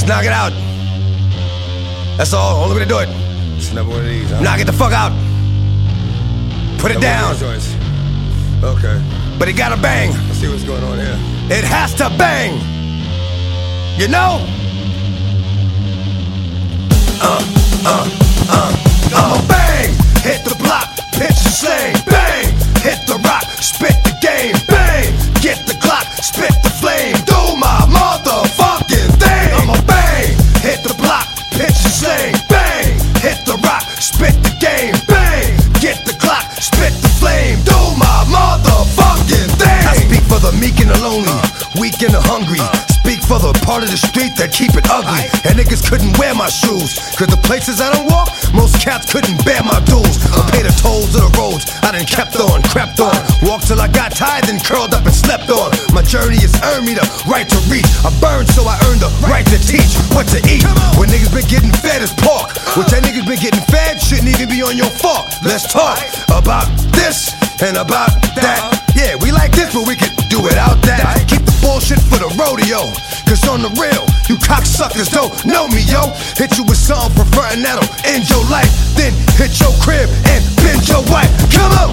knock it out. That's all, only way to do it. It's another one of these, huh? Knock it the fuck out. Put it down. Okay. But it gotta bang. Let's see what's going on here. It has to bang. You know? I'ma bang. Hit the block, pitch and slang. Bang. Hit the rock, spit the game. Bang. Get the clock, spit the flame. Do my motherfucking thing. I'ma bang. Hit the block, pitch and slang. Bang. Hit the rock, spit the game. Bang. Get the clock, spit the flame. Do my motherfucking thing. I speak for the meek and the lonely, weak and the hungry. Speak for the part of the street that keep it ugly. And niggas couldn't wear my shoes, cause the places I don't walk, most cats couldn't bear my dues. I pay the tolls of the roads I done kept on, crept on. Walked till I got tired, then curled up and slept on. My journey has earned me the right to reach. I burned so I earned the right to teach what to eat. When niggas been getting fed is pork, what that niggas been getting fed shouldn't even be on your fork. Let's talk about this and about that. Yeah, we like this, but we can do it out that. Keep the bullshit for the rodeo, cause on the real, you cocksuckers don't know me, yo. Hit you with something for frontin' that'll end your life, then hit your crib and bend your wife. Come on!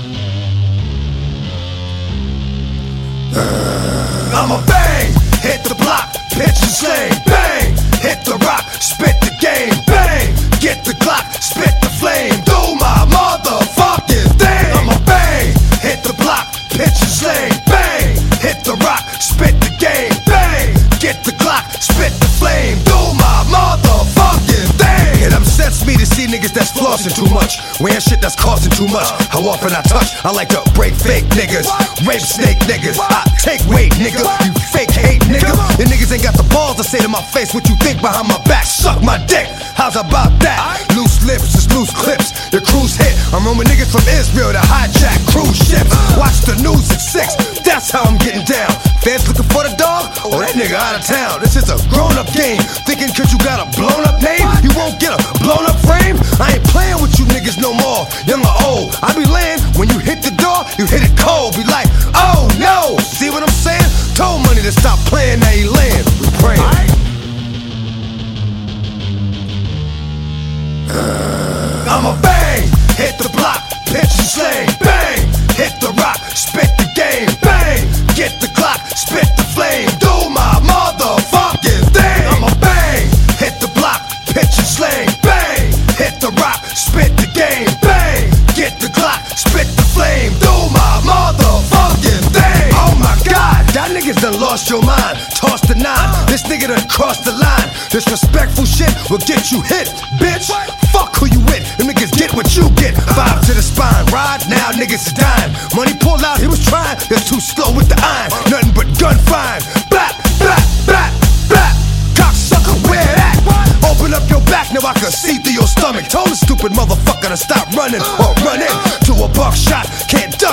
I'ma bang, hit the block, pitch and slang. Bang, hit the rock, spit the game. Bang, get the clock, spit the flame. Do my motherfucking thing. I'ma bang, hit the block, pitch and slang. Bang, hit the rock, spit the game. Bang, get the clock, spit the flame. Do my motherfucking thing. It upsets me to see niggas that's flossing too much, wearing shit that's costing too much. How often I touch, I like to break fake niggas, rape snake niggas. I take weight, nigga, you fake hate, nigga. The niggas ain't got the balls to say to my face what you think behind my back. Suck my dick, how's about that? Loose lips is loose clips, the cruise hit. I'm roaming niggas from Israel to hijack cruise ships. Watch the news at 6, that's how I'm getting down. Fans looking for the dog? Oh, that nigga out of town. This is a grown-up game. Thinking cause you got a blown-up name, you won't get a blown-up frame? I ain't playing with you niggas no more, young or old. I be laying, when you hit the door, you hit it cold. Be like, oh no, see what I'm saying? Told money to stop playing, now he laying. We praying. I'ma bang, hit the block, pitch and slang. Bang, hit the rock, spit the game. Bang, get the clock, spit the flame. Do my motherfucking thing. I'ma bang, hit the block, pitch and slang. Bang, hit the rock, spit the game. Bang, get the clock, spit the flame. Do my motherfucking thing. Oh my God, y'all niggas done lost your mind. Toss the 9, this nigga done crossed the line. Disrespectful shit will get you hit, bitch. Fuck who you with, them niggas get what you get. 5 to the spine, ride, now niggas is dying. Money pulled out, he was trying, they're too slow with the iron. Nothing but gun fine. Blah, blah, blah, blah. Cocksucker, where that? Open up your back, now I can see through your stomach. Told the stupid motherfucker to stop running or run in to a buckshot. Can't